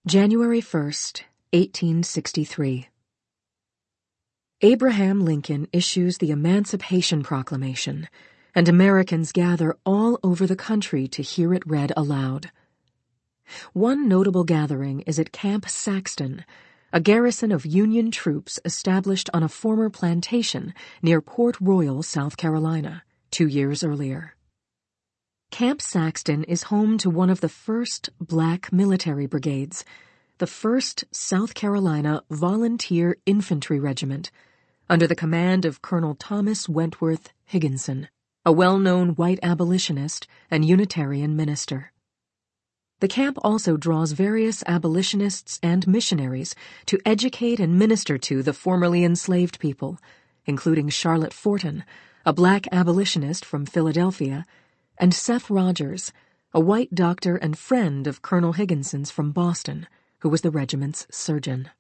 January 1st, 1863. Abraham Lincoln issues the Emancipation Proclamation, and Americans gather all over the country to hear it read aloud. One notable gathering is at Camp Saxton, a garrison of Union troops established on a former plantation near Port Royal, South Carolina, 2 years earlier. Camp Saxton is home to one of the first black military brigades, the 1st South Carolina Volunteer Infantry Regiment, under the command of Colonel Thomas Wentworth Higginson, a well-known white abolitionist and Unitarian minister. The camp also draws various abolitionists and missionaries to educate and minister to the formerly enslaved people, including Charlotte Fortin, a black abolitionist from Philadelphia, and Seth Rogers, a white doctor and friend of Colonel Higginson's from Boston, who was the regiment's surgeon.